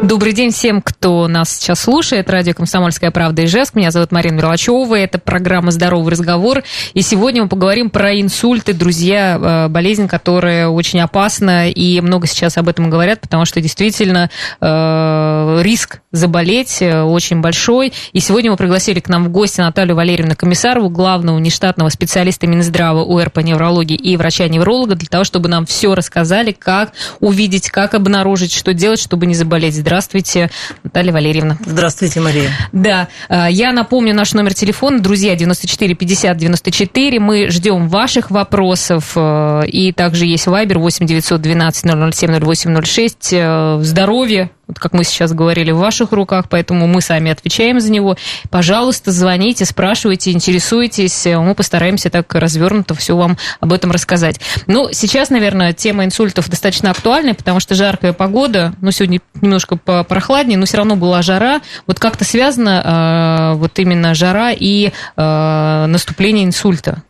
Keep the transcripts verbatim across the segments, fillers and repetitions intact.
Добрый день всем, кто нас сейчас слушает. Радио «Комсомольская правда» Ижевск. Меня зовут Марина Мерлачева. Это программа «Здоровый разговор». И сегодня мы поговорим про инсульты, друзья, болезнь, которая очень опасна. И много сейчас об этом говорят, потому что действительно э, риск заболеть очень большой. И сегодня мы пригласили к нам в гости Наталью Валерьевну Комиссарову, главного внештатного специалиста Минздрава УР по неврологии и врача-невролога, для того, чтобы нам все рассказали, как увидеть, как обнаружить, что делать, чтобы не заболеть. Здравствуйте, Наталья Валерьевна. Здравствуйте, Мария. Да, я напомню наш номер телефона, друзья, девяносто четыре пятьдесят девяносто четыре. Мы ждем ваших вопросов. И также есть Вайбер восемь девятьсот двенадцать ноль ноль семь ноль восемь ноль шесть. Здоровье, вот как мы сейчас говорили, в ваших руках, поэтому мы сами отвечаем за него. Пожалуйста, звоните, спрашивайте, интересуйтесь. Мы постараемся так развернуто все вам об этом рассказать. Ну, сейчас, наверное, тема инсультов достаточно актуальна, потому что жаркая погода, ну, сегодня немножко прохладнее, но все равно была жара. Вот как-то связано э, вот именно жара и э, наступление инсульта?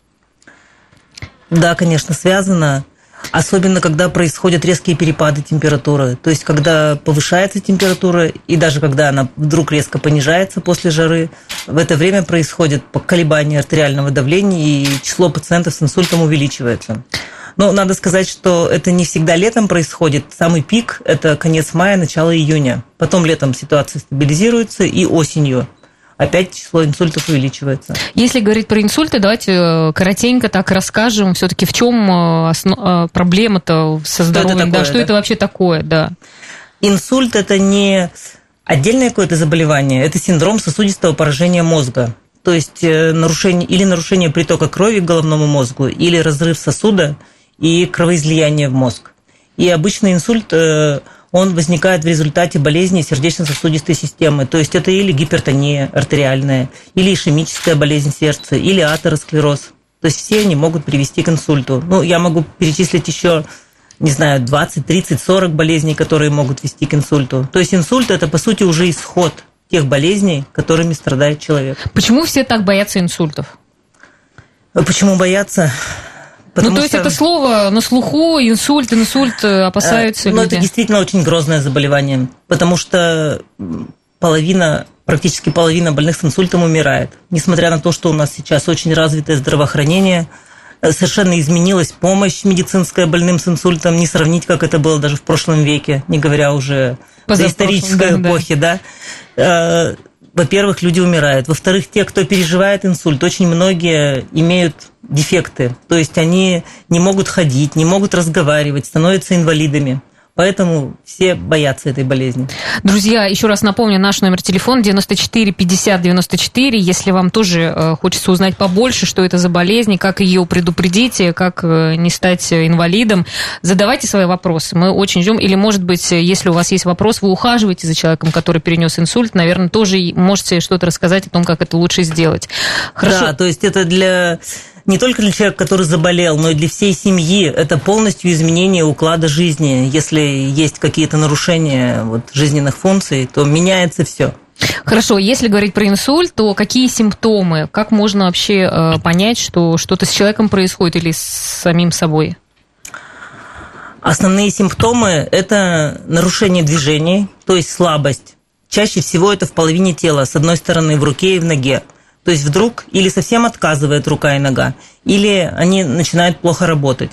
Да, конечно, связано. Особенно, когда происходят резкие перепады температуры. То есть, когда повышается температура, и даже когда она вдруг резко понижается после жары, в это время происходит колебание артериального давления, и число пациентов с инсультом увеличивается. Но надо сказать, что это не всегда летом происходит. Самый пик – это конец мая, начало июня. Потом летом ситуация стабилизируется, и осенью опять число инсультов увеличивается. Если говорить про инсульты, давайте коротенько так расскажем, все-таки в чем основ... проблема-то со здоровьем, что это такое, да, что да? это вообще такое, да. Инсульт – это не отдельное какое-то заболевание, это синдром сосудистого поражения мозга. То есть нарушение, или нарушение притока крови к головному мозгу, или разрыв сосуда и кровоизлияние в мозг. И обычный инсульт он возникает в результате болезни сердечно-сосудистой системы. То есть это или гипертония артериальная, или ишемическая болезнь сердца, или атеросклероз. То есть все они могут привести к инсульту. Ну, я могу перечислить еще, не знаю, двадцать, тридцать, сорок болезней, которые могут вести к инсульту. То есть инсульт – это, по сути, уже исход тех болезней, которыми страдает человек. Почему все так боятся инсультов? Почему боятся? Потому ну, то что... есть это слово на слуху, инсульт, инсульт, опасаются ну, люди. Это действительно очень грозное заболевание, потому что половина, практически половина больных с инсультом умирает. Несмотря на то, что у нас сейчас очень развитое здравоохранение, совершенно изменилась помощь медицинская больным с инсультом, не сравнить, как это было даже в прошлом веке, не говоря уже о исторической да, эпохе, да. да. Во-первых, люди умирают. Во-вторых, те, кто переживает инсульт, очень многие имеют дефекты. То есть они не могут ходить, не могут разговаривать, становятся инвалидами. Поэтому все боятся этой болезни. Друзья, еще раз напомню, наш номер телефона девяносто четыре пятьдесят девяносто четыре. Если вам тоже э, хочется узнать побольше, что это за болезнь, как ее предупредить, как э, не стать инвалидом, задавайте свои вопросы. Мы очень ждем. Или, может быть, если у вас есть вопрос, вы ухаживаете за человеком, который перенес инсульт, наверное, тоже можете что-то рассказать о том, как это лучше сделать. Хорошо. Да, то есть это для... не только для человека, который заболел, но и для всей семьи. Это полностью изменение уклада жизни. Если есть какие-то нарушения вот, жизненных функций, то меняется все. Хорошо, если говорить про инсульт, то какие симптомы? Как можно вообще э, понять, что что-то с человеком происходит или с самим собой? Основные симптомы – это нарушение движений, то есть слабость. Чаще всего это в половине тела, с одной стороны в руке и в ноге. То есть вдруг или совсем отказывает рука и нога, или они начинают плохо работать.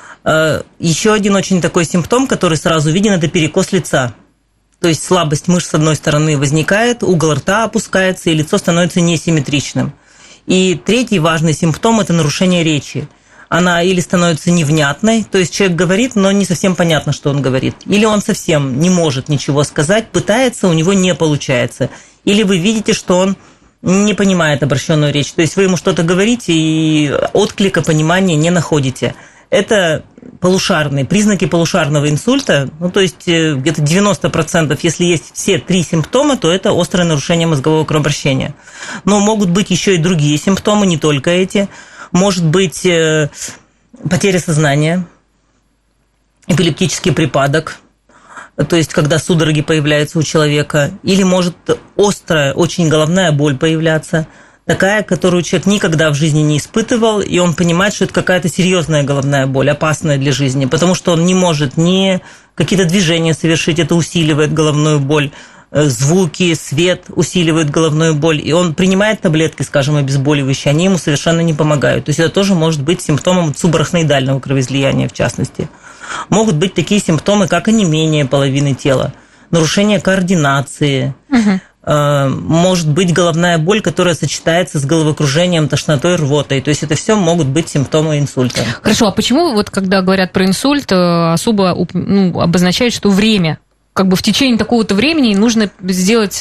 Еще один очень такой симптом, который сразу виден, это перекос лица. То есть слабость мышц с одной стороны возникает, угол рта опускается, и лицо становится несимметричным. И третий важный симптом – это нарушение речи. Она или становится невнятной, то есть человек говорит, но не совсем понятно, что он говорит. Или он совсем не может ничего сказать, пытается, у него не получается. Или вы видите, что он не понимает обращенную речь. То есть вы ему что-то говорите, и отклика, понимания не находите. Это полушарные, признаки полушарного инсульта. Ну, то есть где-то девяносто процентов, если есть все три симптома, то это острое нарушение мозгового кровообращения. Но могут быть еще и другие симптомы, не только эти. Может быть потеря сознания, эпилептический припадок, то есть когда судороги появляются у человека, или может острая, очень головная боль появляться. такая, которую человек никогда в жизни не испытывал, и он понимает, что это какая-то серьезная головная боль, опасная для жизни, потому что он не может ни какие-то движения совершить, это усиливает головную боль, звуки, свет усиливают головную боль, и он принимает таблетки, скажем, обезболивающие, они ему совершенно не помогают. То есть это тоже может быть симптомом субарахноидального кровоизлияния, в частности. Могут быть такие симптомы, как онемение половины тела, нарушение координации, угу. Может быть головная боль, которая сочетается с головокружением, тошнотой, рвотой. То есть это все могут быть симптомы инсульта. Хорошо, а почему вот когда говорят про инсульт, особо ну, обозначают, что время? Как бы в течение такого-то времени нужно сделать,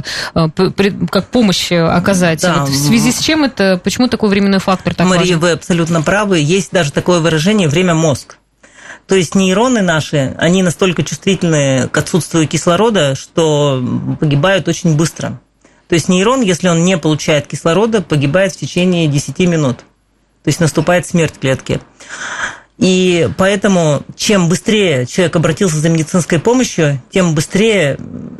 как помощь оказать. Да. Вот в связи с чем это, почему такой временной фактор так Мария, важен? Вы абсолютно правы. Есть даже такое выражение «время мозг». То есть нейроны наши, они настолько чувствительны к отсутствию кислорода, что погибают очень быстро. То есть нейрон, если он не получает кислорода, погибает в течение десяти минут. То есть наступает смерть клетки. И поэтому, чем быстрее человек обратился за медицинской помощью, тем быстрее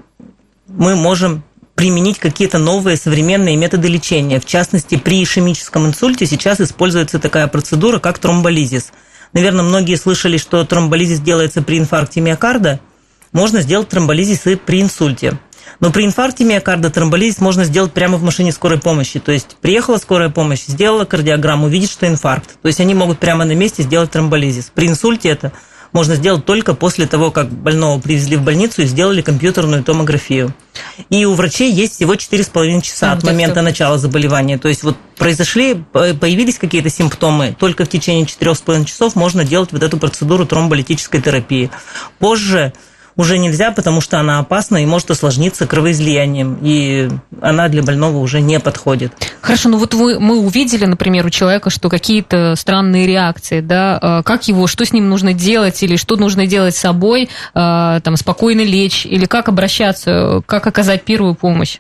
мы можем применить какие-то новые современные методы лечения. В частности, при ишемическом инсульте сейчас используется такая процедура, как тромболизис. Наверное, многие слышали, что тромболизис делается при инфаркте миокарда. Можно сделать тромболизис и при инсульте. Но при инфаркте миокарда тромболизис можно сделать прямо в машине скорой помощи. То есть приехала скорая помощь, сделала кардиограмму, видит, что инфаркт. То есть они могут прямо на месте сделать тромболизис. При инсульте это можно сделать только после того, как больного привезли в больницу и сделали компьютерную томографию. И у врачей есть всего четыре с половиной часа от момента начала заболевания. То есть вот произошли, появились какие-то симптомы, только в течение четырёх с половиной часов можно делать вот эту процедуру тромболитической терапии. Позже уже нельзя, потому что она опасна и может осложниться кровоизлиянием, и она для больного уже не подходит. Хорошо, ну вот вы, мы увидели, например, у человека, что какие-то странные реакции, да, как его, что с ним нужно делать, или что нужно делать с собой, там, спокойно лечь, или как обращаться, как оказать первую помощь?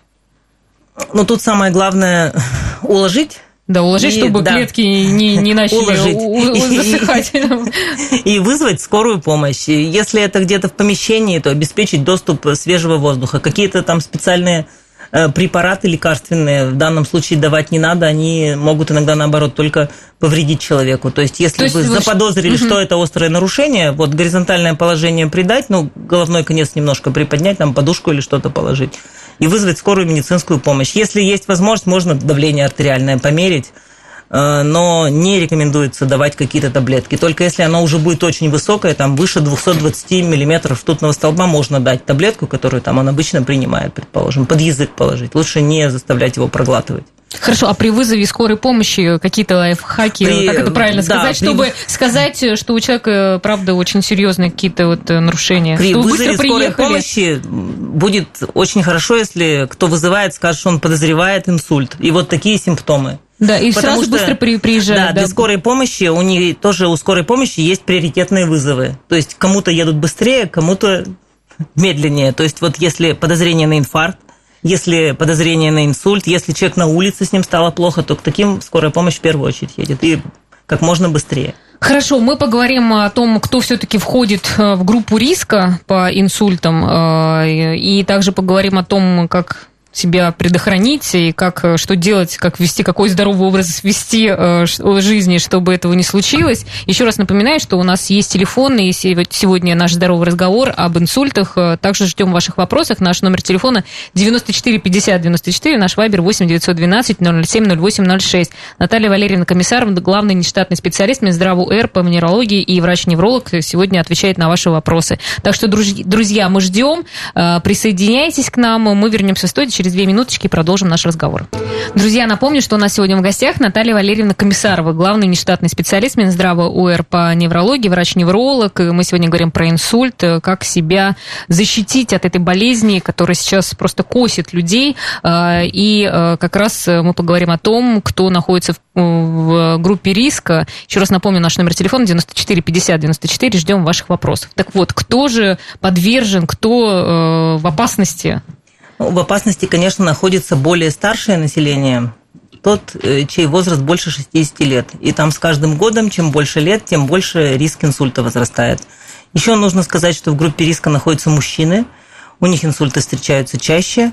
Ну, тут самое главное уложить. Да, уложить, и, чтобы да, клетки не, не начали у, у, засыхать. И вызвать скорую помощь. Если это где-то в помещении, то обеспечить доступ свежего воздуха. Какие-то там специальные препараты лекарственные в данном случае давать не надо, они могут иногда, наоборот, только повредить человеку. То есть, если То вы есть заподозрили, вы... что это острое нарушение, вот горизонтальное положение придать, ну, головной конец немножко приподнять, там подушку или что-то положить, и вызвать скорую медицинскую помощь. Если есть возможность, можно давление артериальное померить, но не рекомендуется давать какие-то таблетки. Только если оно уже будет очень высокое, там выше двести двадцать миллиметров ртутного столба, можно дать таблетку, которую там он обычно принимает, предположим, под язык положить. Лучше не заставлять его проглатывать. Хорошо, а при вызове скорой помощи какие-то лайфхаки, при... как это правильно да, сказать, при... чтобы сказать, что у человека, правда, очень серьезные какие-то вот нарушения? При чтобы вызове скорой помощи будет очень хорошо, если кто вызывает, скажет, что он подозревает инсульт. И вот такие симптомы. Да, и Потому сразу что, быстро приезжают. Да, да, для скорой помощи, у них тоже у скорой помощи есть приоритетные вызовы. То есть кому-то едут быстрее, кому-то медленнее. То есть вот если подозрение на инфаркт, если подозрение на инсульт, если человек на улице, с ним стало плохо, то к таким скорая помощь в первую очередь едет. И как можно быстрее. Хорошо, мы поговорим о том, кто все-таки входит в группу риска по инсультам. И также поговорим о том, как себя предохранить и как, что делать, как вести, какой здоровый образ вести э, жизни, чтобы этого не случилось. Еще раз напоминаю, что у нас есть телефон, и сегодня наш здоровый разговор об инсультах. Также ждем ваших вопросов. Наш номер телефона девяносто четыре пятьдесят девяносто четыре, наш вайбер восемь девятьсот двенадцать ноль ноль семь ноль восемь ноль шесть. Наталья Валерьевна Комиссарова, главный нештатный специалист Минздрава УР по венерологии и врач-невролог, сегодня отвечает на ваши вопросы. Так что, друзья, мы ждем, присоединяйтесь к нам, мы вернемся в студию через две минуточки и продолжим наш разговор. Друзья, напомню, что у нас сегодня в гостях Наталья Валерьевна Комиссарова, главный нештатный специалист Минздрава УР по неврологии, врач-невролог. Мы сегодня говорим про инсульт, как себя защитить от этой болезни, которая сейчас просто косит людей. И как раз мы поговорим о том, кто находится в группе риска. Еще раз напомню, наш номер телефона девяносто четыре пятьдесят девяносто четыре. Ждем ваших вопросов. Так вот, кто же подвержен, кто в опасности? В опасности, конечно, находится более старшее население, тот, чей возраст больше шестидесяти лет. И там с каждым годом, чем больше лет, тем больше риск инсульта возрастает. Еще нужно сказать, что в группе риска находятся мужчины, у них инсульты встречаются чаще.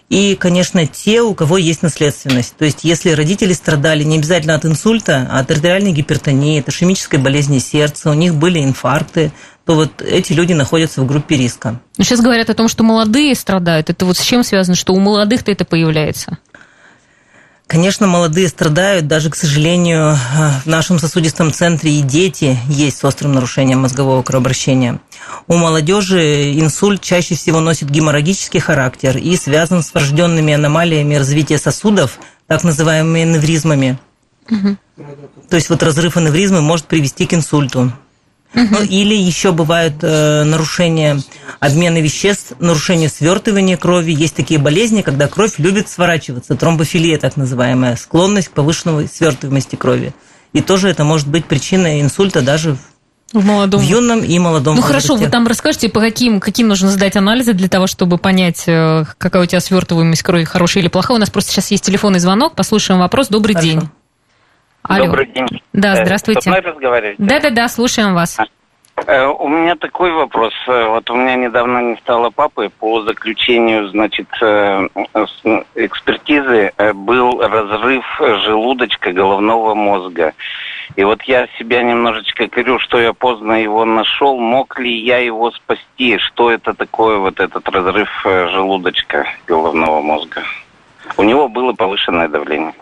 И, конечно, те, у кого есть наследственность. То есть, если родители страдали не обязательно от инсульта, а от артериальной гипертонии, от ишемической болезни сердца, у них были инфаркты, то вот эти люди находятся в группе риска. Но сейчас говорят о том, что молодые страдают. Это вот с чем связано, что у молодых-то это появляется? Конечно, молодые страдают, даже, к сожалению, в нашем сосудистом центре и дети есть с острым нарушением мозгового кровообращения. У молодежи инсульт чаще всего носит геморрагический характер и связан с врожденными аномалиями развития сосудов, так называемыми аневризмами. Угу. То есть вот разрыв аневризмы может привести к инсульту. Uh-huh. Ну, или еще бывают э, нарушения обмена веществ, нарушение свертывания крови. Есть такие болезни, когда кровь любит сворачиваться, тромбофилия так называемая, склонность к повышенной свертываемости крови. И тоже это может быть причиной инсульта даже в, в, молодом. в юном и молодом ну, возрасте. Ну хорошо, вы там расскажете, по каким, каким нужно сдать анализы для того, чтобы понять, какая у тебя свертываемость крови, хорошая или плохая. У нас просто сейчас есть телефонный звонок, послушаем вопрос. Добрый Хорошо. день. Алло. Добрый день. Да, здравствуйте. Со мной разговариваете? Да-да-да, слушаем вас. У меня такой вопрос. Вот у меня недавно не стало папы. По заключению, значит, экспертизы был разрыв желудочка головного мозга. И вот я себя немножечко корю, что я поздно его нашел. Мог ли я его спасти? Что это такое, вот этот разрыв желудочка головного мозга? У него было повышенное давление.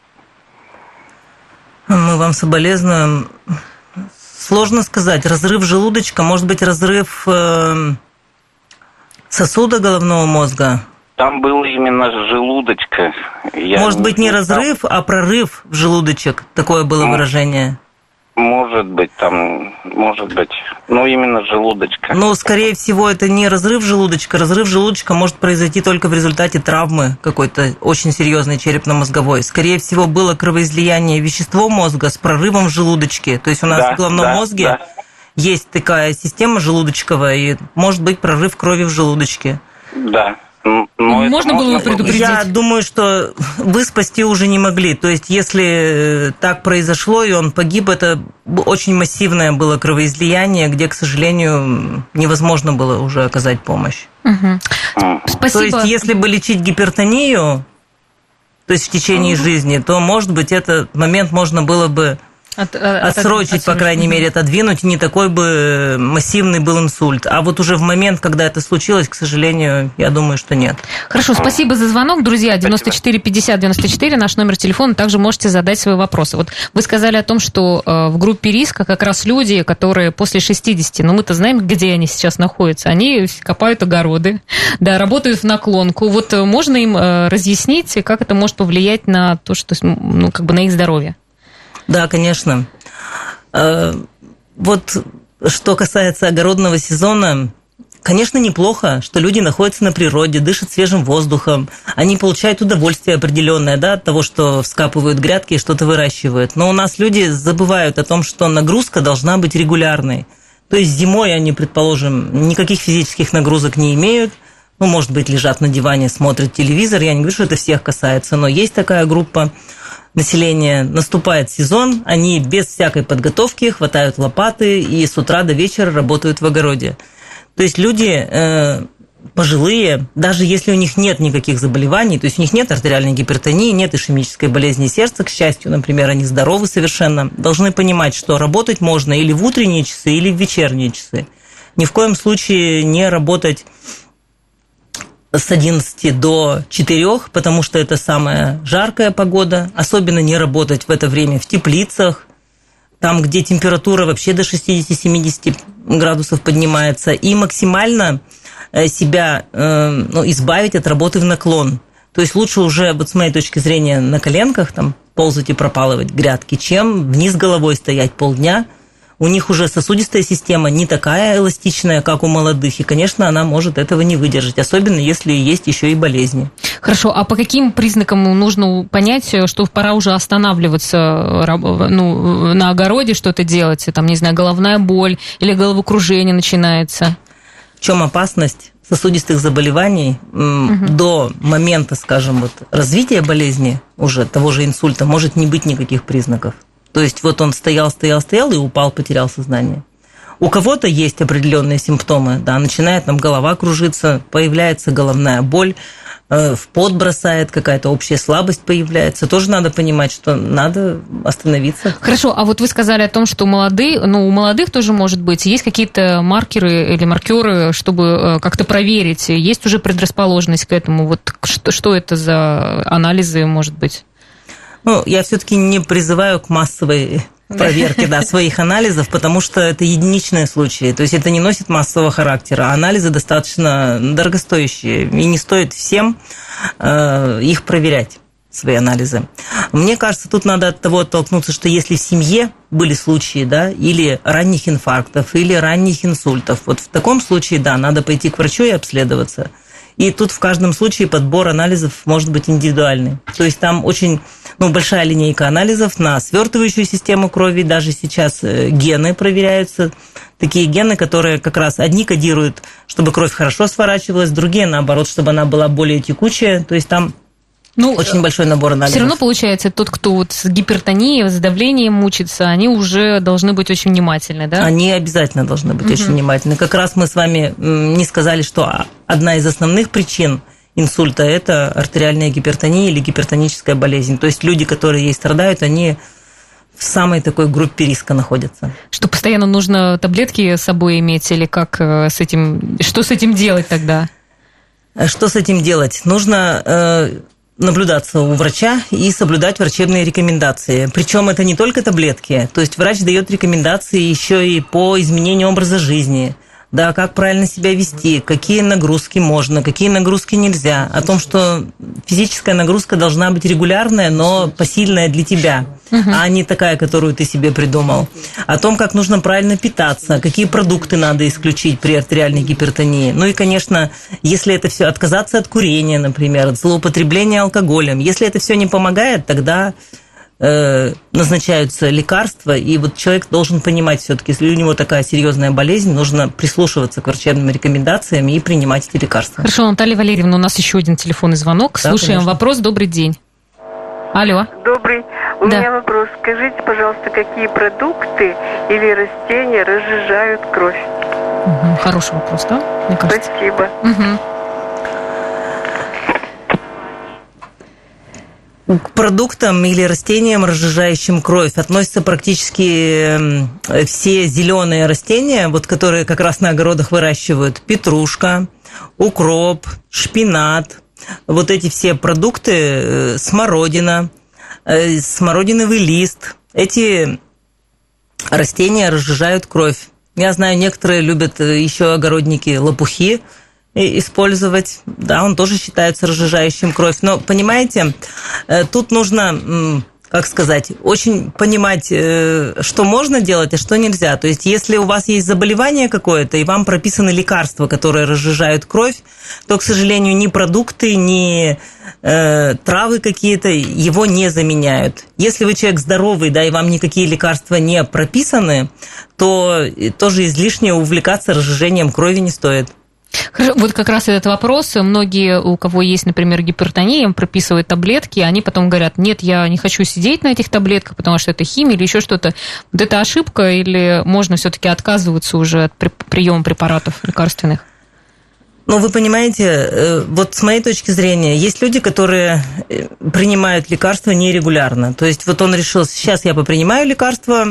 Мы вам соболезнуем. Сложно сказать. Разрыв желудочка, может быть, разрыв э, сосуда головного мозга? Там было именно желудочка. Я может не быть, не знал. разрыв, а прорыв в желудочек. Такое было ну, выражение. Может быть, там, может быть. Ну, именно желудочка. Но, скорее всего, это не разрыв желудочка. Разрыв желудочка может произойти только в результате травмы какой-то очень серьезной черепно-мозговой. Скорее всего, было кровоизлияние вещества мозга с прорывом в желудочке. То есть у нас да, в головном да, мозге да. есть такая система желудочковая, и может быть прорыв крови в желудочке. Да. Но можно было его предупредить? Я думаю, что вы спасти уже не могли. То есть, если так произошло, и он погиб, это очень массивное было кровоизлияние, где, к сожалению, невозможно было уже оказать помощь. Угу. Спасибо. То есть, если бы лечить гипертонию, то есть в течение угу. жизни, то, может быть, этот момент можно было бы От, отсрочить, от, по крайней мере, отодвинуть, и не такой бы массивный был инсульт. А вот уже в момент, когда это случилось, к сожалению, я думаю, что нет. Хорошо, спасибо за звонок, друзья. девяносто четыре пятьдесят девяносто четыре, наш номер телефона. Также можете задать свои вопросы. Вот вы сказали о том, что в группе риска как раз люди, которые после шестидесяти, ну мы-то знаем, где они сейчас находятся. Они копают огороды, да, работают в наклонку. Вот можно им разъяснить, как это может повлиять на то, что, ну, как бы на их здоровье? Да, конечно. Вот что касается огородного сезона, конечно, неплохо, что люди находятся на природе, дышат свежим воздухом, они получают удовольствие определенное, да, от того, что вскапывают грядки и что-то выращивают. Но у нас люди забывают о том, что нагрузка должна быть регулярной. То есть зимой они, предположим, никаких физических нагрузок не имеют, ну, может быть, лежат на диване, смотрят телевизор. Я не говорю, что это всех касается, но есть такая группа населения. Наступает сезон, они без всякой подготовки хватают лопаты и с утра до вечера работают в огороде. То есть люди э, пожилые, даже если у них нет никаких заболеваний, то есть у них нет артериальной гипертонии, нет ишемической болезни сердца, к счастью, например, они здоровы совершенно, должны понимать, что работать можно или в утренние часы, или в вечерние часы. Ни в коем случае не работать с одиннадцати до четырёх, потому что это самая жаркая погода. Особенно не работать в это время в теплицах, там, где температура вообще до шестидесяти-семидесяти градусов поднимается. И максимально себя ну, избавить от работы в наклон. То есть лучше уже, вот с моей точки зрения, на коленках там, ползать и пропалывать грядки, чем вниз головой стоять полдня. У них уже сосудистая система не такая эластичная, как у молодых, и, конечно, она может этого не выдержать, особенно если есть еще и болезни. Хорошо, а по каким признакам нужно понять, что пора уже останавливаться, ну, на огороде что-то делать, там, не знаю, головная боль или головокружение начинается? В чем опасность сосудистых заболеваний? Угу. До момента, скажем, вот, развития болезни, уже того же инсульта, может не быть никаких признаков. То есть вот он стоял, стоял, стоял и упал, потерял сознание. У кого-то есть определенные симптомы, да, начинает там голова кружиться, появляется головная боль, в пот бросает, какая-то общая слабость появляется. Тоже надо понимать, что надо остановиться. Хорошо, а вот вы сказали о том, что молодые, ну, у молодых тоже может быть, есть какие-то маркеры или маркеры, чтобы как-то проверить, есть уже предрасположенность к этому? Вот что, что это за анализы, может быть? Ну, я все-таки не призываю к массовой проверки, да, своих анализов, потому что это единичные случаи, то есть это не носит массового характера, а анализы достаточно дорогостоящие, и не стоит всем э, их проверять, свои анализы. Мне кажется, тут надо от того оттолкнуться, что если в семье были случаи, да, или ранних инфарктов, или ранних инсультов, вот в таком случае, да, надо пойти к врачу и обследоваться. И тут в каждом случае подбор анализов может быть индивидуальный. То есть там очень ну, большая линейка анализов на свертывающую систему крови. Даже сейчас гены проверяются. Такие гены, которые как раз одни кодируют, чтобы кровь хорошо сворачивалась, другие, наоборот, чтобы она была более текучая. То есть там ну, очень большой набор анализов. Все равно, получается, тот, кто вот с гипертонией, с давлением мучится, они уже должны быть очень внимательны, да? Они обязательно должны быть угу. очень внимательны. Как раз мы с вами не сказали, что одна из основных причин инсульта – это артериальная гипертония или гипертоническая болезнь. То есть люди, которые ей страдают, они в самой такой группе риска находятся. Что постоянно нужно таблетки с собой иметь или как с этим, что с этим делать тогда? Что с этим делать? Нужно наблюдаться у врача и соблюдать врачебные рекомендации. Причем это не только таблетки, то есть врач дает рекомендации еще и по изменению образа жизни, да, как правильно себя вести, какие нагрузки можно, какие нагрузки нельзя, о том, что физическая нагрузка должна быть регулярная, но посильная для тебя, uh-huh. а не такая, которую ты себе придумал. О том, как нужно правильно питаться, какие продукты надо исключить при артериальной гипертонии. Ну и, конечно, если это все, отказаться от курения, например, от злоупотребления алкоголем. Если это все не помогает, тогда назначаются лекарства, и вот человек должен понимать все-таки, если у него такая серьезная болезнь, нужно прислушиваться к врачебным рекомендациям и принимать эти лекарства. Хорошо, Наталья Валерьевна, у нас еще один телефонный звонок. Да, слушаем конечно. Вопрос. Добрый день. Алло. Добрый. У да. меня вопрос. Скажите, пожалуйста, какие продукты или растения разжижают кровь? Угу. Хороший вопрос, да? Мне кажется. Спасибо. Угу. К продуктам или растениям, разжижающим кровь, относятся практически все зеленые растения, вот, которые как раз на огородах выращивают. Петрушка, укроп, шпинат. Вот эти все продукты, смородина, смородиновый лист. Эти растения разжижают кровь. Я знаю, некоторые любят еще огородники лопухи использовать, да, он тоже считается разжижающим кровь. Но, понимаете, тут нужно, как сказать, очень понимать, что можно делать, а что нельзя. То есть, если у вас есть заболевание какое-то, и вам прописаны лекарства, которые разжижают кровь, то, к сожалению, ни продукты, ни э, травы какие-то его не заменяют. Если вы человек здоровый, да, и вам никакие лекарства не прописаны, то тоже излишне увлекаться разжижением крови не стоит. Хорошо, вот как раз этот вопрос. Многие, у кого есть, например, гипертония, им прописывают таблетки, они потом говорят, нет, я не хочу сидеть на этих таблетках, потому что это химия или еще что-то. Вот это ошибка или можно все-таки отказываться уже от приема препаратов лекарственных? Ну, вы понимаете, вот с моей точки зрения, есть люди, которые принимают лекарства нерегулярно. То есть вот он решил, сейчас я попринимаю лекарства,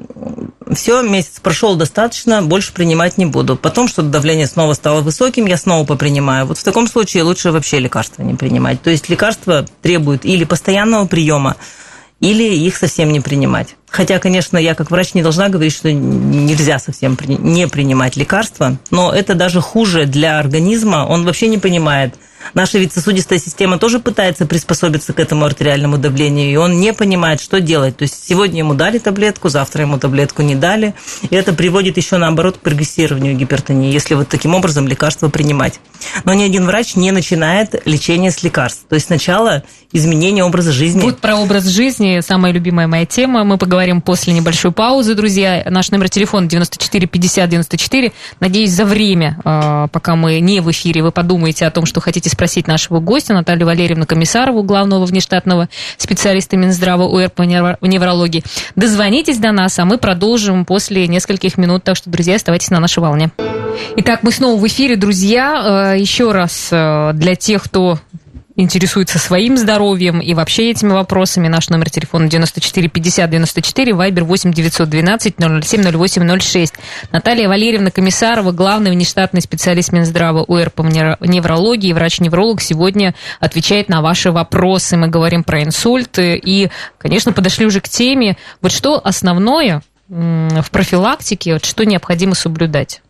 все, месяц прошел достаточно, больше принимать не буду. Потом что-то давление снова стало высоким, я снова попринимаю. Вот в таком случае лучше вообще лекарства не принимать. То есть лекарства требуют или постоянного приема, или их совсем не принимать. Хотя, конечно, я как врач не должна говорить, что нельзя совсем не принимать лекарства, но это даже хуже для организма, он вообще не понимает. Наша ведь сосудистая система тоже пытается приспособиться к этому артериальному давлению, и он не понимает, что делать. То есть сегодня ему дали таблетку, завтра ему таблетку не дали, и это приводит еще наоборот к прогрессированию гипертонии, если вот таким образом лекарства принимать. Но ни один врач не начинает лечение с лекарств. То есть сначала изменение образа жизни. Вот про образ жизни, самая любимая моя тема. Мы поговорим после небольшой паузы, друзья. Наш номер телефона девяносто четыре пятьдесят девяносто четыре. Надеюсь, за время, пока мы не в эфире, вы подумаете о том, что хотите спросить нашего гостя, Наталью Валерьевну Комиссарову, главного внештатного специалиста Минздрава УР по неврологии. Дозвонитесь до нас, а мы продолжим после нескольких минут. Так что, друзья, оставайтесь на нашей волне. Итак, мы снова в эфире, друзья. Еще раз для тех, кто интересуется своим здоровьем и вообще этими вопросами. Наш номер телефона девяносто четыре пятьдесят девяносто четыре, вайбер восемь девятьсот двенадцать ноль ноль семь ноль восемь ноль шесть. Наталья Валерьевна Комиссарова, главный внештатный специалист Минздрава УР по неврологии, врач-невролог, сегодня отвечает на ваши вопросы. Мы говорим про инсульт и, конечно, подошли уже к теме. Вот что основное в профилактике, вот что необходимо соблюдать?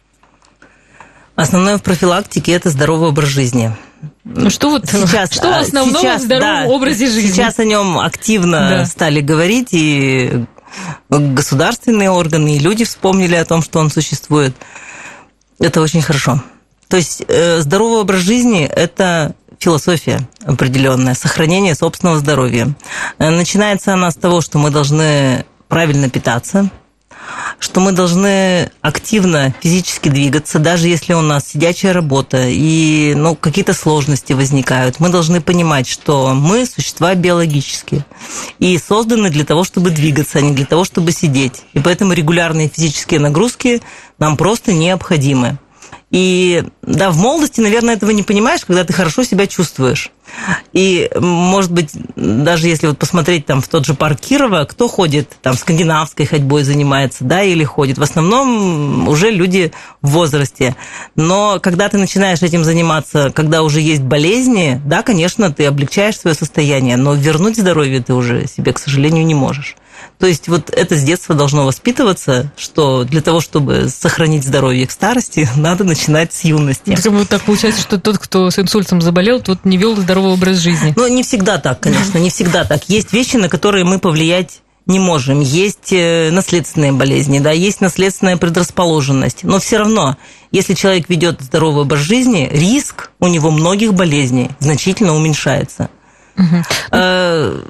Основное в профилактике – это здоровый образ жизни. Ну что вот сейчас, что основного сейчас, в здоровом да, образе жизни? Сейчас о нем активно да. стали говорить, и государственные органы, и люди вспомнили о том, что он существует. Это очень хорошо. То есть здоровый образ жизни – это философия определенная, сохранение собственного здоровья. Начинается она с того, что мы должны правильно питаться, что мы должны активно физически двигаться, даже если у нас сидячая работа и ну, какие-то сложности возникают. Мы должны понимать, что мы существа биологические и созданы для того, чтобы двигаться, а не для того, чтобы сидеть. И поэтому регулярные физические нагрузки нам просто необходимы. И да, в молодости, наверное, этого не понимаешь, когда ты хорошо себя чувствуешь. И, может быть, даже если вот посмотреть там в тот же парк Кирова, кто ходит, там, скандинавской ходьбой занимается, да, или ходит, в основном уже люди в возрасте. Но когда ты начинаешь этим заниматься, когда уже есть болезни, да, конечно, ты облегчаешь свое состояние, но вернуть здоровье ты уже себе, к сожалению, не можешь. То есть вот это с детства должно воспитываться, что для того, чтобы сохранить здоровье к старости, надо начинать с юности. Вот так получается, что тот, кто с инсультом заболел, тот не вел здоровый образ жизни. Ну, не всегда так, конечно, не всегда так. Есть вещи, на которые мы повлиять не можем. Есть наследственные болезни, да, есть наследственная предрасположенность. Но все равно, если человек ведет здоровый образ жизни, риск у него многих болезней значительно уменьшается. Угу.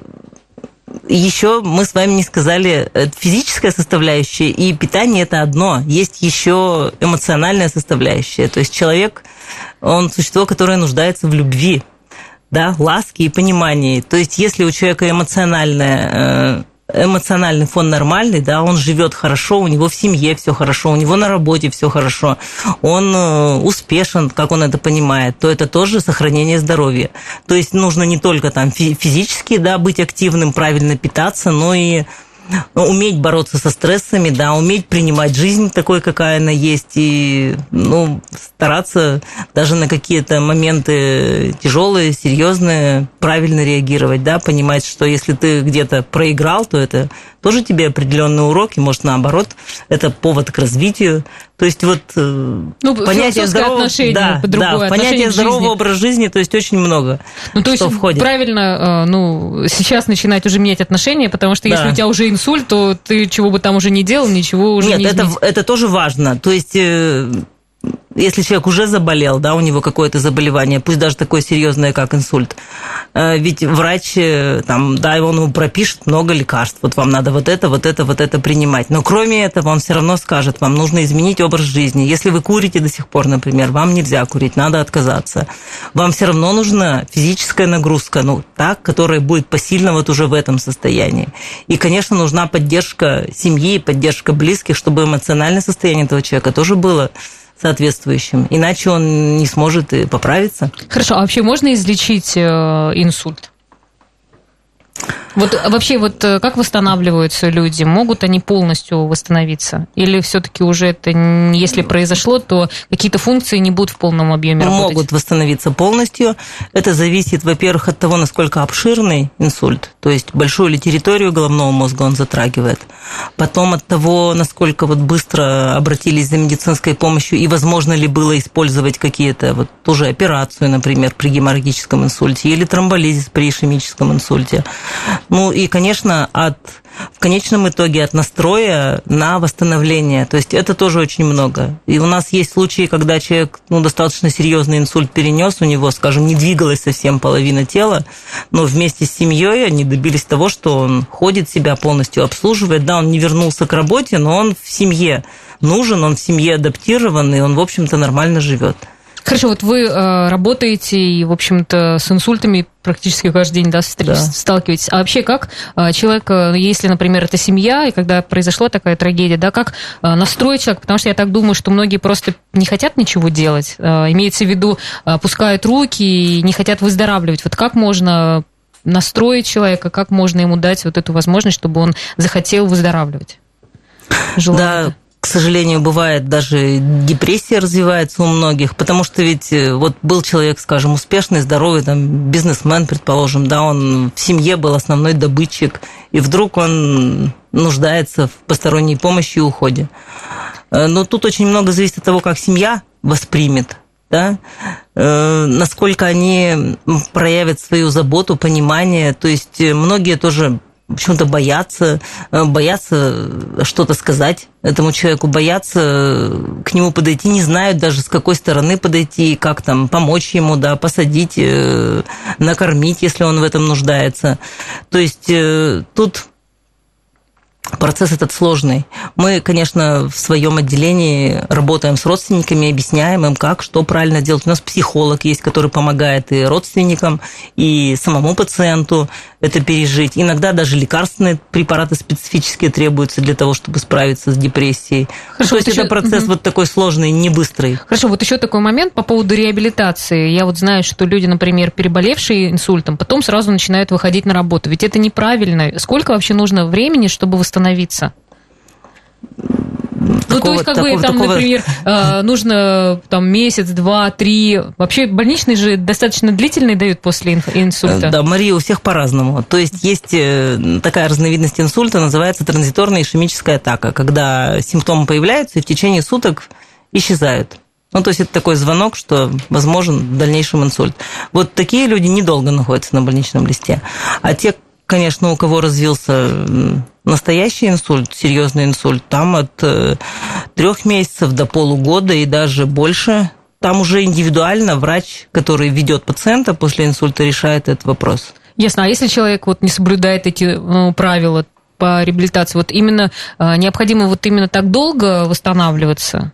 Еще мы с вами не сказали, физическая составляющая и питание – это одно. Есть еще эмоциональная составляющая. То есть человек, он существо, которое нуждается в любви, да, ласке и понимании. То есть если у человека эмоциональная эмоциональный фон нормальный, да, он живет хорошо, у него в семье все хорошо, у него на работе все хорошо, он успешен, как он это понимает, то это тоже сохранение здоровья. То есть нужно не только там физически, да, быть активным, правильно питаться, но и уметь бороться со стрессами, да, уметь принимать жизнь такой, какая она есть, и ну, стараться даже на какие-то моменты тяжелые, серьезные, правильно реагировать, да, понимать, что если ты где-то проиграл, то это тоже тебе определенный урок, и, может, наоборот, это повод к развитию. То есть вот ну, понятие здорового, да, да, понятие здорового образа жизни, то есть очень много, ну, то что есть входит. Правильно, ну, сейчас начинать уже менять отношения, потому что да. если у тебя уже инсульт, то ты чего бы там уже ни делал, ничего уже Нет, не изменить. Нет, это, это тоже важно. То есть если человек уже заболел, да, у него какое-то заболевание, пусть даже такое серьезное, как инсульт, ведь врач, там, да, он ему пропишет много лекарств, вот вам надо вот это, вот это, вот это принимать. Но кроме этого он все равно скажет, вам нужно изменить образ жизни. Если вы курите до сих пор, например, вам нельзя курить, надо отказаться. Вам все равно нужна физическая нагрузка, ну, та, которая будет посильна вот уже в этом состоянии. И, конечно, нужна поддержка семьи, поддержка близких, чтобы эмоциональное состояние этого человека тоже было соответствующим, иначе он не сможет и поправиться. Хорошо, а вообще можно излечить инсульт? Вот вообще, вот как восстанавливаются люди? Могут они полностью восстановиться? Или все-таки уже это, если произошло, то какие-то функции не будут в полном объеме работать? Могут восстановиться полностью. Это зависит, во-первых, от того, насколько обширный инсульт, то есть большую ли территорию головного мозга он затрагивает. Потом от того, насколько вот быстро обратились за медицинской помощью и возможно ли было использовать какие-то, вот тоже операцию, например, при геморрагическом инсульте или тромболизис при ишемическом инсульте. Ну и, конечно, от, в конечном итоге от настроя на восстановление. То есть это тоже очень много. И у нас есть случаи, когда человек ну, достаточно серьезный инсульт перенес, у него, скажем, не двигалась совсем половина тела, но вместе с семьей они добились того, что он ходит, себя полностью обслуживает. Да, он не вернулся к работе, но он в семье нужен, он в семье адаптирован, и он, в общем-то, нормально живет. Хорошо, вот вы э, работаете и, в общем-то, с инсультами практически каждый день, да, да. сталкиваетесь. А вообще как э, человек, э, если, например, это семья, и когда произошла такая трагедия, да, как э, настроить человека? Потому что я так думаю, что многие просто не хотят ничего делать, э, имеется в виду, опускают руки и не хотят выздоравливать. Вот как можно настроить человека, как можно ему дать вот эту возможность, чтобы он захотел выздоравливать? Желание. Да. К сожалению, бывает, даже депрессия развивается у многих, потому что ведь вот был человек, скажем, успешный, здоровый, там, бизнесмен, предположим, да, он в семье был основной добытчик, и вдруг он нуждается в посторонней помощи и уходе. Но тут очень много зависит от того, как семья воспримет, да, насколько они проявят свою заботу, понимание, то есть многие тоже в общем-то боятся, боятся что-то сказать этому человеку, боятся к нему подойти, не знают даже с какой стороны подойти, как там помочь ему, да, посадить, накормить, если он в этом нуждается. То есть тут процесс этот сложный. Мы, конечно, в своем отделении работаем с родственниками, объясняем им, как, что правильно делать. У нас психолог есть, который помогает и родственникам, и самому пациенту это пережить. Иногда даже лекарственные препараты специфические требуются для того, чтобы справиться с депрессией. Хорошо, То есть вот это еще... процесс угу. вот такой сложный, не быстрый. Хорошо, вот еще такой момент по поводу реабилитации. Я вот знаю, что люди, например, переболевшие инсультом, потом сразу начинают выходить на работу. Ведь это неправильно. Сколько вообще нужно времени, чтобы восстановиться? Ну, то есть, как такого, бы, там, такого... например, нужно там, месяц, два, три. Вообще, больничный же достаточно длительный дают после инсульта. Да, Мария, у всех по-разному. То есть, есть такая разновидность инсульта, называется транзиторная ишемическая атака, когда симптомы появляются и в течение суток исчезают. Ну, то есть, это такой звонок, что возможен в дальнейшем инсульт. Вот такие люди недолго находятся на больничном листе. А те, конечно, у кого развился настоящий инсульт, серьезный инсульт, там от трех месяцев до полугода и даже больше. Там уже индивидуально врач, который ведет пациента после инсульта, решает этот вопрос. Ясно. А если человек вот не соблюдает эти ну, правила по реабилитации, вот именно необходимо вот именно так долго восстанавливаться?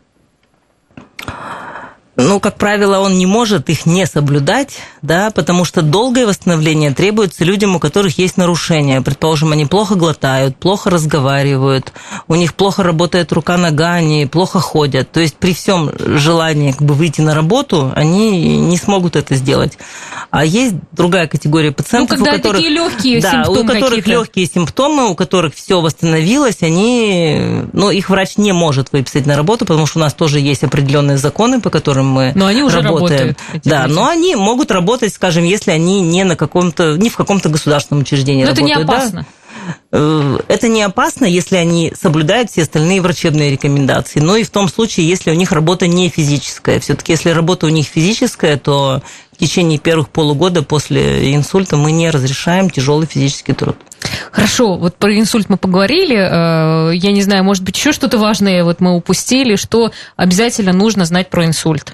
Ну, как правило, он не может их не соблюдать, да, потому что долгое восстановление требуется людям, у которых есть нарушения. Предположим, они плохо глотают, плохо разговаривают, у них плохо работает рука-нога, они плохо ходят. То есть при всем желании как бы выйти на работу, они не смогут это сделать. А есть другая категория пациентов, ну, когда у которых, такие легкие да, симптомы у которых какие-то. легкие симптомы, у которых все восстановилось, они, ну, их врач не может выписать на работу, потому что у нас тоже есть определенные законы, по которым мы но они уже работаем. Работают. Да, люди. Но они могут работать, скажем, если они не на каком-то, не в каком-то государственном учреждении но работают. Это не опасно. Да? Это не опасно, если они соблюдают все остальные врачебные рекомендации, но и в том случае, если у них работа не физическая. Все-таки, если работа у них физическая, то в течение первых полугода после инсульта мы не разрешаем тяжелый физический труд. Хорошо, вот про инсульт мы поговорили. Я не знаю, может быть, еще что-то важное вот мы упустили, что обязательно нужно знать про инсульт?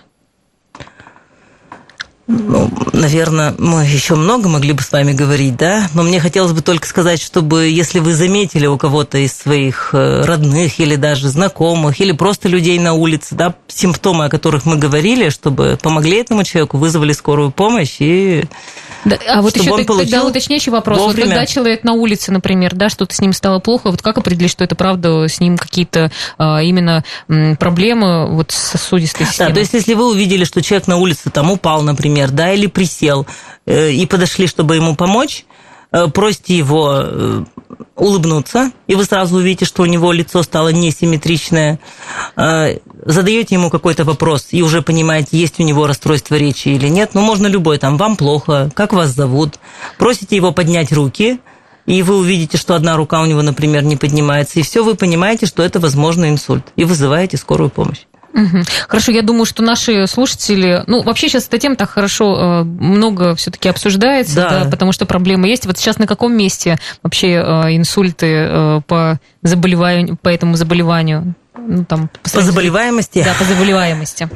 Ну, наверное, мы еще много могли бы с вами говорить, да, но мне хотелось бы только сказать, чтобы, если вы заметили у кого-то из своих родных или даже знакомых, или просто людей на улице, да, симптомы, о которых мы говорили, чтобы помогли этому человеку, вызвали скорую помощь и... Да, а вот еще тогда уточняющий вопрос. Вот когда человек на улице, например, да, что-то с ним стало плохо, вот как определить, что это правда, с ним какие-то а, именно м, проблемы вот с сосудистой системой? Да, то есть если вы увидели, что человек на улице там упал, например, да, или присел, э, и подошли, чтобы ему помочь, э, просите его э, улыбнуться, и вы сразу увидите, что у него лицо стало несимметричное, э, задаете ему какой-то вопрос и уже понимаете, есть у него расстройство речи или нет. Ну, можно любой, там, вам плохо, как вас зовут. Просите его поднять руки, и вы увидите, что одна рука у него, например, не поднимается, и все, вы понимаете, что это, возможно, инсульт, и вызываете скорую помощь. Угу. Хорошо, я думаю, что наши слушатели... Ну, вообще сейчас эта тема так хорошо, много все-таки обсуждается, да. Да, потому что проблемы есть. Вот сейчас на каком месте вообще инсульты по заболеванию, по этому заболеванию? Ну, там, по, по заболеваемости? Да, по заболеваемости.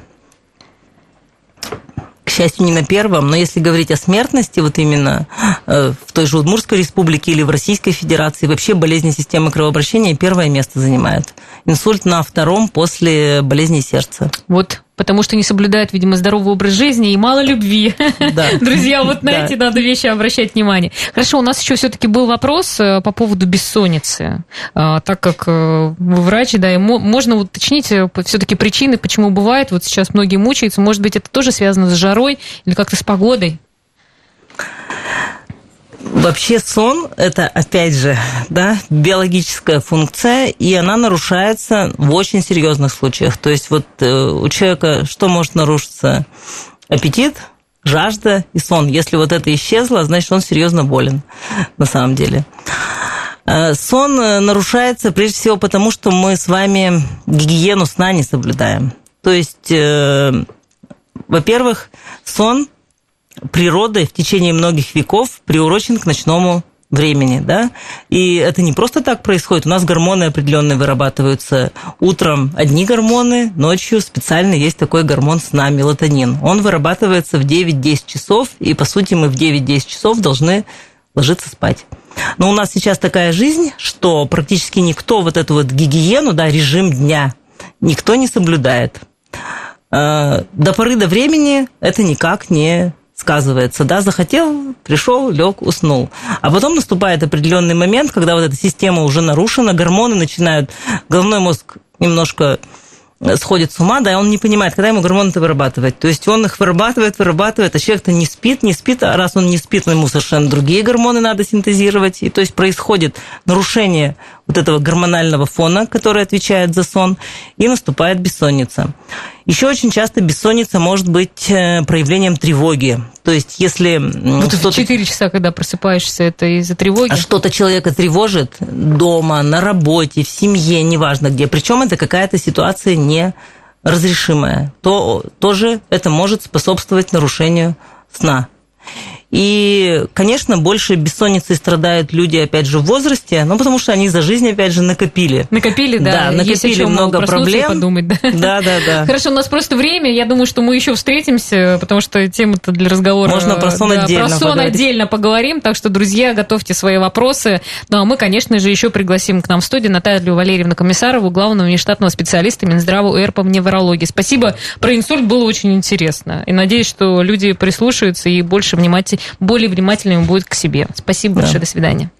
К счастью, не на первом, но если говорить о смертности, вот именно в той же Удмуртской республике или в Российской Федерации, вообще болезни системы кровообращения первое место занимает. Инсульт на втором после болезни сердца. Вот потому что не соблюдают, видимо, здоровый образ жизни и мало любви. Да. Друзья, вот на эти надо вещи обращать внимание. Хорошо, у нас еще все-таки был вопрос по поводу бессонницы. Так как вы врач, да, и можно уточнить все-таки причины, почему бывает. Вот сейчас многие мучаются. Может быть, это тоже связано с жарой или как-то с погодой? Вообще сон – это, опять же, да, биологическая функция, и она нарушается в очень серьезных случаях. То есть вот у человека что может нарушиться? Аппетит, жажда и сон. Если вот это исчезло, значит, он серьезно болен на самом деле. Сон нарушается прежде всего потому, что мы с вами гигиену сна не соблюдаем. То есть, во-первых, сон природой в течение многих веков приурочен к ночному времени, да, и это не просто так происходит, у нас гормоны определенные вырабатываются, утром одни гормоны, ночью специально есть такой гормон сна, мелатонин, он вырабатывается в девять-десять часов, и по сути мы в девять-десять часов должны ложиться спать. Но у нас сейчас такая жизнь, что практически никто вот эту вот гигиену, да, режим дня, никто не соблюдает. До поры до времени это никак не сказывается, да, захотел, пришел, лег, уснул. А потом наступает определенный момент, когда вот эта система уже нарушена, гормоны начинают, головной мозг немножко сходит с ума, да, и он не понимает, когда ему гормоны-то вырабатывать. То есть он их вырабатывает, вырабатывает, а человек-то не спит, не спит, а раз он не спит, ему совершенно другие гормоны надо синтезировать. И то есть происходит нарушение вот этого гормонального фона, который отвечает за сон, и наступает бессонница. Еще очень часто бессонница может быть проявлением тревоги. То есть если... Вот в четыре часа, когда просыпаешься, это из-за тревоги? А что-то человека тревожит дома, на работе, в семье, неважно где. Причем это какая-то ситуация неразрешимая. То тоже это может способствовать нарушению сна. И, конечно, больше бессонницей страдают люди, опять же, в возрасте, ну, потому что они за жизнь, опять же, накопили. Накопили, да. Да, накопили много проблем. Подумать, да. Да, да, да. Хорошо, у нас просто время, я думаю, что мы еще встретимся, потому что тема-то для разговора... Можно про сон да, отдельно Про сон поговорить. отдельно поговорим, так что, друзья, готовьте свои вопросы. Ну, а мы, конечно же, еще пригласим к нам в студию Наталью Валерьевну Комиссарову, главного внештатного специалиста Минздрава УР по неврологии. Спасибо. Про инсульт было очень интересно. И надеюсь, что люди прислушаются и больше внимательно, более внимательными будут к себе. Спасибо да. большое. До свидания.